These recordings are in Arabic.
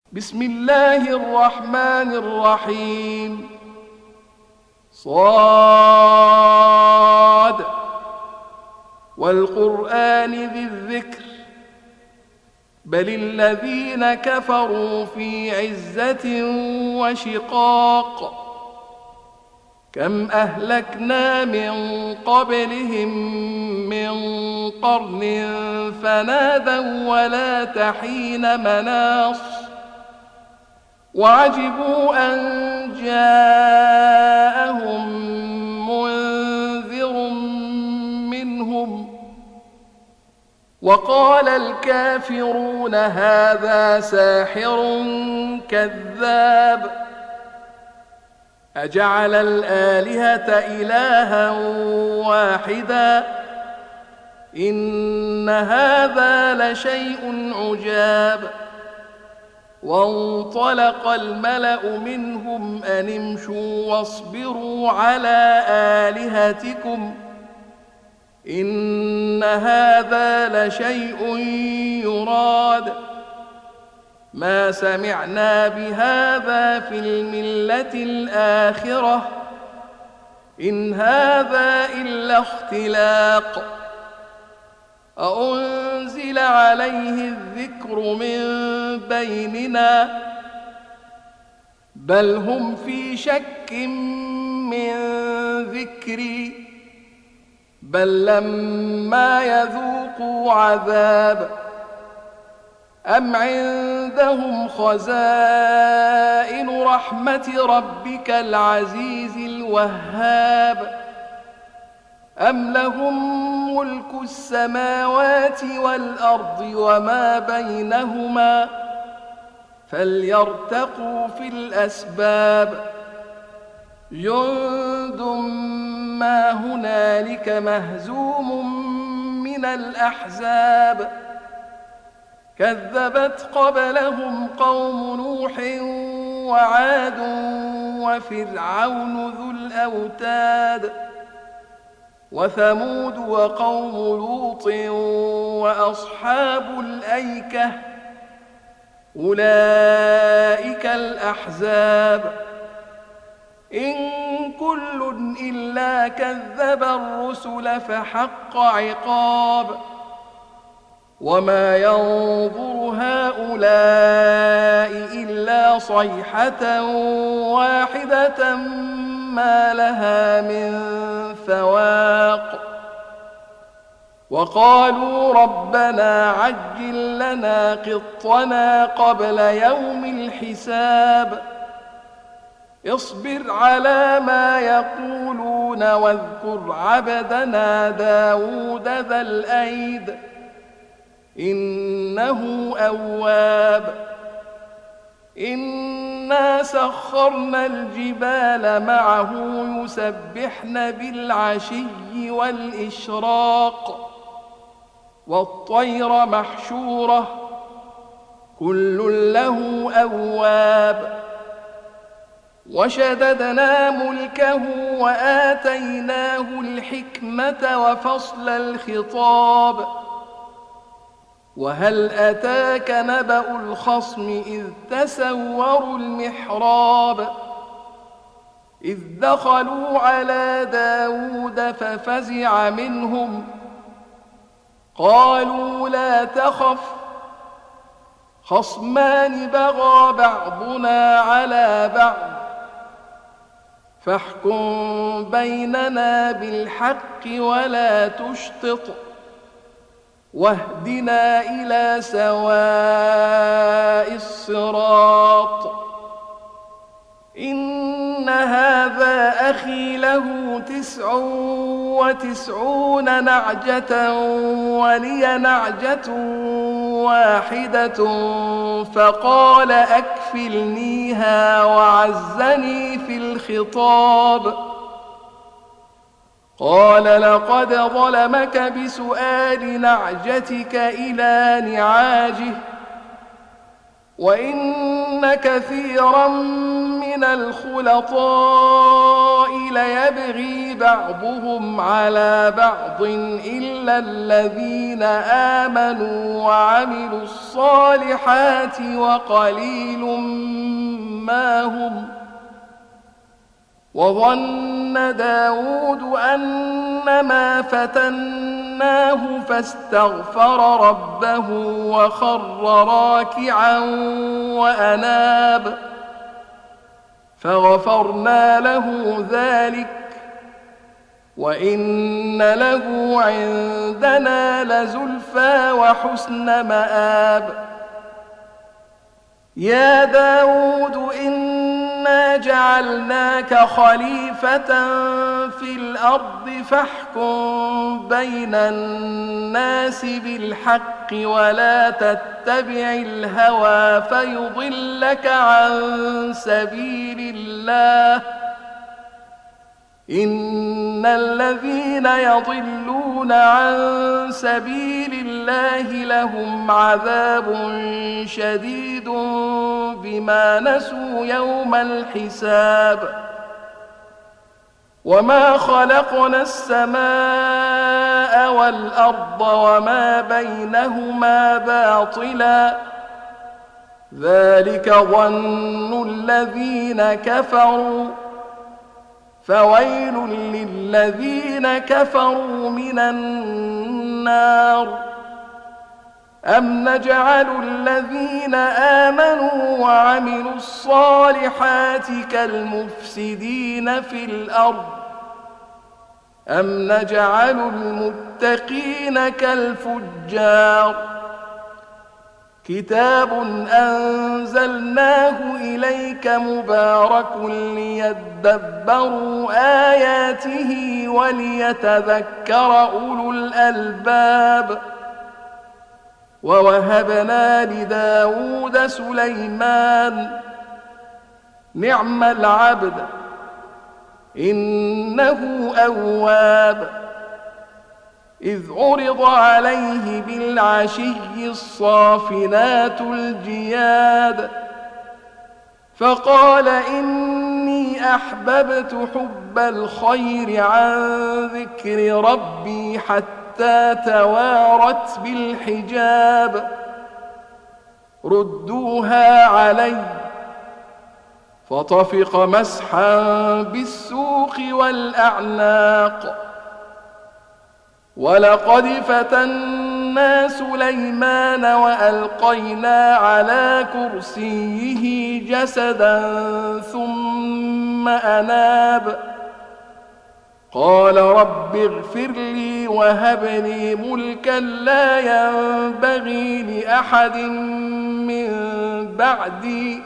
بسم الله الرحمن الرحيم. صاد والقرآن ذي الذكر بل الذين كفروا في عزة وشقاق كم أهلكنا من قبلهم من قرن فنادوا ولا تحين مناص وعجبوا أن جاءهم منذر منهم وقال الكافرون هذا ساحر كذاب أجعل الآلهة إلها واحدا إن هذا لشيء عجاب وانطلق الملأ منهم أن امشوا واصبروا على آلهتكم إن هذا لشيء يراد ما سمعنا بهذا في الملة الآخرة إن هذا إلا اختلاق أأنزل عليه الذكر من بيننا بل هم في شك من ذكري بل لما يذوقوا عذاب أم عندهم خزائن رحمة ربك العزيز الوهاب أم لهم ملك السماوات والأرض وما بينهما فليرتقوا في الأسباب جند ما هنالك مهزوم من الأحزاب كذبت قبلهم قوم نوح وعاد وفرعون ذو الأوتاد وثمود وقوم لوط وأصحاب الأيكة أولئك الأحزاب إن كل إلا كذب الرسل فحق عقاب وما ينظر هؤلاء إلا صيحة واحدة ما لها من فواق وقالوا ربنا عجل لنا قطنا قبل يوم الحساب اصبر على ما يقولون واذكر عبدنا داود ذا الأيد إنه أواب إنا سخرنا الجبال معه يسبحن بالعشي والإشراق والطير محشورة كل له أواب وشددنا ملكه وآتيناه الحكمة وفصل الخطاب وهل أتاك نبأ الخصم إذ تسوروا المحراب إذ دخلوا على داود ففزع منهم قالوا لا تخف خصمان بغى بعضنا على بعض فاحكم بيننا بالحق ولا تشطط واهدنا إلى سواء الصراط إن هذا أخي له 99 نعجة ولي نعجة واحدة فقال أكفلنيها وعزني في الخطاب قال لقد ظلمك بسؤال نعجتك إلى نعاجه وإن كثيرا من الخلطاء ليبغي بعضهم على بعض إلا الذين آمنوا وعملوا الصالحات وقليل ما هم. وظن داود أنما فتناه فاستغفر ربه وخر راكعا وأناب فغفرنا له ذلك وإن له عندنا لزلفى وحسن مآب. يا داود إنا جعلناك خليفة في الأرض فاحكم بين الناس بالحق ولا تتبع الهوى فيضلك عن سبيل الله. إن الذين يضلون عن سبيل الله لهم عذاب شديد بما نسوا يوم الحساب. وما خلقنا السماء والأرض وما بينهما باطلا ذلك ظن الذين كفروا فويل للذين كفروا من النار. أم نجعل الذين آمنوا وعملوا الصالحات كالمفسدين في الأرض أم نجعل المتقين كالفجار. كتاب أنزلناه إليك مبارك ليدبروا آياته وليتذكر أولو الألباب. ووهبنا لداود سليمان نعم العبد إنه أواب. إذ عرض عليه بالعشي الصافنات الجياد فقال إني أحببت حب الخير عن ذكر ربي حتى توارت بالحجاب. ردوها علي فطفق مسحا بالسوق والأعناق. ولقد فتنا سليمان وألقينا على كرسيه جسدا ثم أناب قال رب اغفر لي وهب لي ملكا لا ينبغي لأحد من بعدي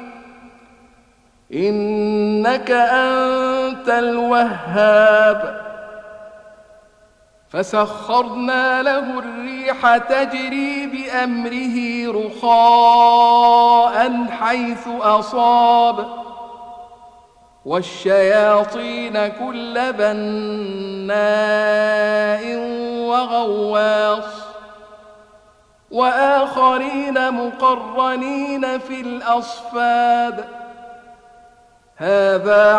إنك أنت الوهاب. فسخرنا له الريح تجري بأمره رخاء حيث أصاب والشياطين كل بناء وغواص وآخرين مقرنين في الأصفاد. هذا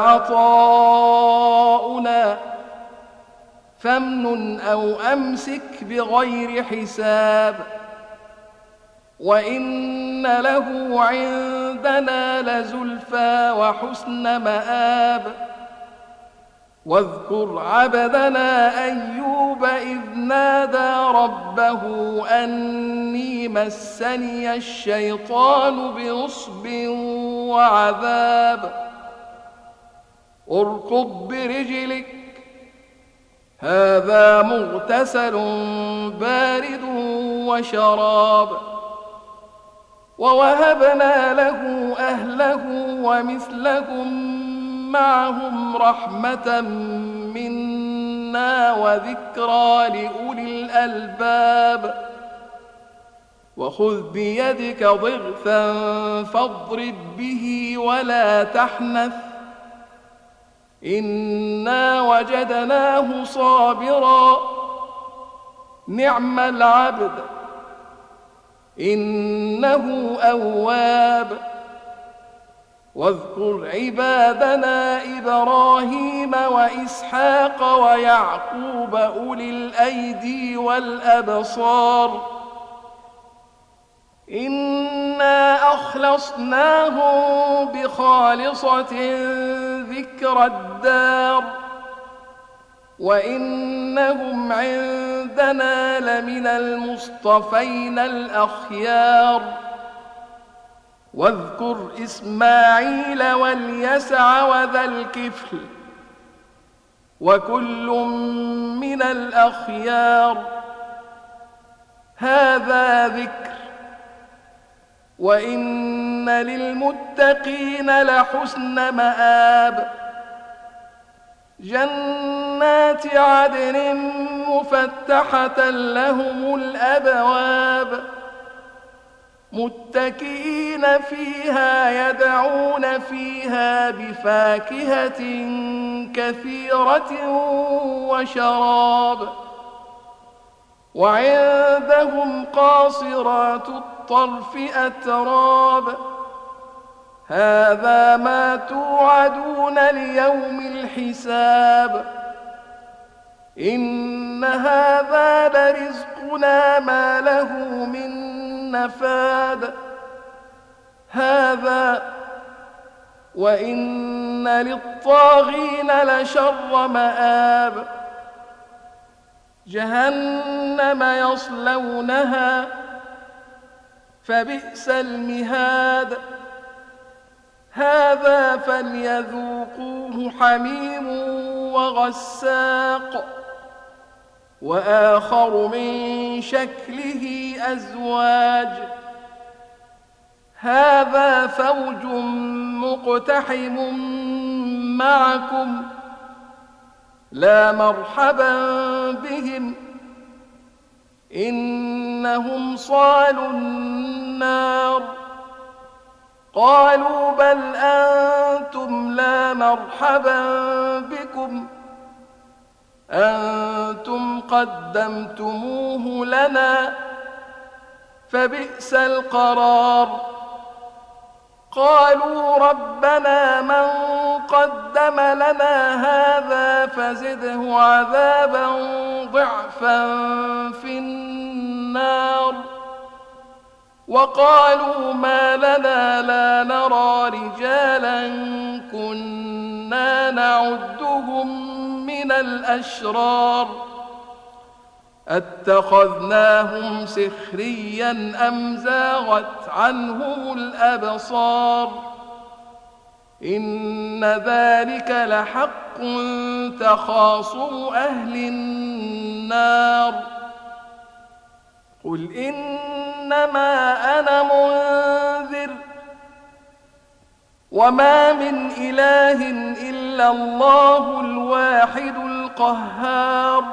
عطاؤنا فامنن أو أمسك بغير حساب. وإن له عندنا لزلفى وحسن مآب. واذكر عبدنا أيوب إذ نادى ربه أني مسني الشيطان بنصب وعذاب. اركض برجلك هذا مغتسل بارد وشراب. ووهبنا له أهله ومثلهم معهم رحمة منا وذكرى لأولي الألباب. وخذ بيدك ضغثا فاضرب به ولا تحنث إنا وجدناه صابرا نعم العبد إنه أواب. واذكر عبادنا إبراهيم وإسحاق ويعقوب أولي الأيدي والأبصار إنا أخلصناهم بخالصة ذكر الدار وإنهم عندنا لمن المصطفين الأخيار واذكر إسماعيل واليسع وذا الكفل وكل من الأخيار هذا ذكر وإن للمتقين لحسن مآب جنات عدن مفتحة لهم الأبواب متكئين فيها يدعون فيها بفاكهة كثيرة وشراب وعندهم قاصرات الطرف أتراب هذا ما توعدون ليوم الحساب إن هذا لرزقنا ما له من نفاد هذا وإن للطاغين لشر مآب جهنم يصلونها فبئس المهاد هذا فليذوقوه حميم وغساق وآخر من شكله أزواج هذا فوج مقتحم معكم لا مرحبا بهم إنهم صالوا النار قالوا بل أنتم لا مرحبا بكم أنتم قدمتموه لنا فبئس القرار قالوا ربنا من قدم لنا هذا فزده عذابا ضعفا في النار وقالوا ما لنا لا نرى رجالا كنا نعدهم من الأشرار اتخذناهم سخريا أم زاغت عنهم الأبصار إن ذلك لحق تخاصم أهل النار قل إنما أنا منذر وما من إله إلا الله الواحد القهار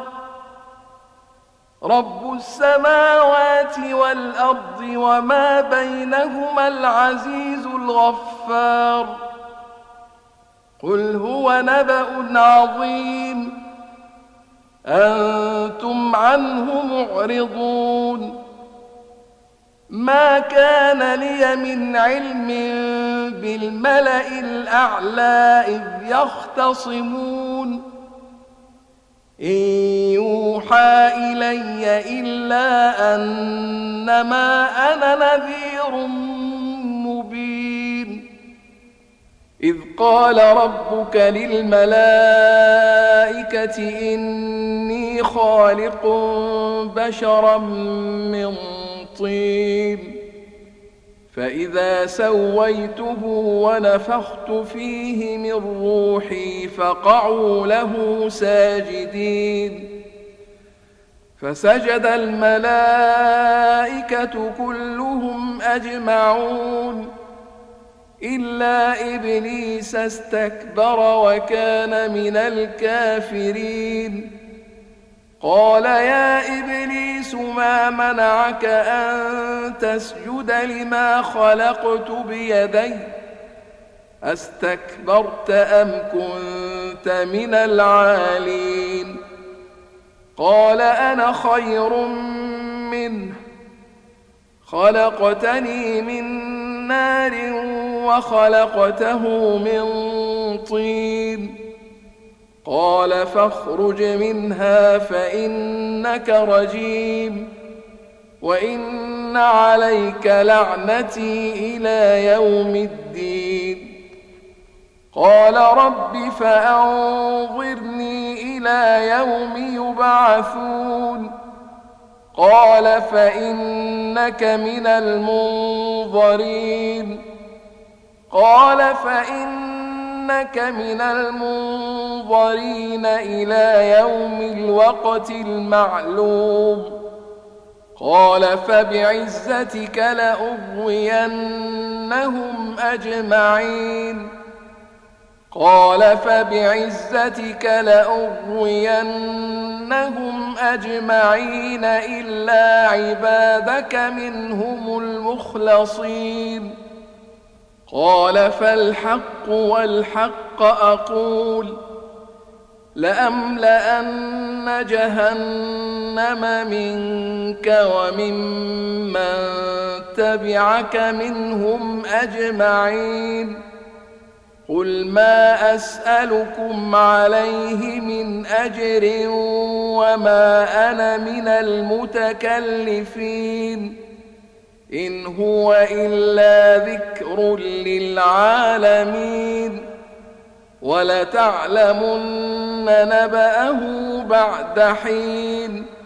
رب السماوات والأرض وما بينهما العزيز الغفار قل هو نبأ عظيم أنتم عنه معرضون ما كان لي من علم بالملأ الأعلى إذ يختصمون إن يوحى إلي إلا أنما أنا نذير مبين إذ قال ربك للملائكة إني خالق بشرا من طين فإذا سويته ونفخت فيه من روحي فقعوا له ساجدين فسجد الملائكة كلهم أجمعون إلا إبليس استكبر وكان من الكافرين قال يا إبليس ما منعك أن تسجد لما خلقت بيدي أستكبرت أم كنت من العالين قال أنا خير منه خلقتني من نار وخلقته من طين قال فاخرج منها فإنك رجيم وإن عليك لعنتي إلى يوم الدين قال رب فأنظرني إلى يوم يبعثون قال فإنك من المنظرين قال فإنك من المنظرين إلى يوم الوقت المعلوم قال فبعزتك لأغوينهم أجمعين قال فبعزتك لأغوينهم أجمعين إلا عبادك منهم المخلصين قال فالحق والحق أقول لأملأن جهنم منك وممن تبعك منهم أجمعين قل ما أسألكم عليه من أجر وما أنا من المتكلفين إن هو إلا ذكر للعالمين ولتعلمن نبأه بعد حين